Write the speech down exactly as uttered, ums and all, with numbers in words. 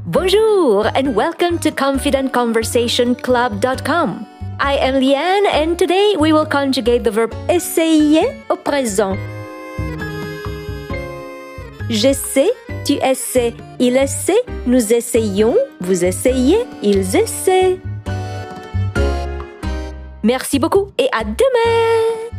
Bonjour and welcome to confident conversation club dot com. I am Liane and today we will conjugate the verb essayer au présent. J'essaie, tu essaies, il essaie, nous essayons, vous essayez, ils essaient. Merci beaucoup et à demain!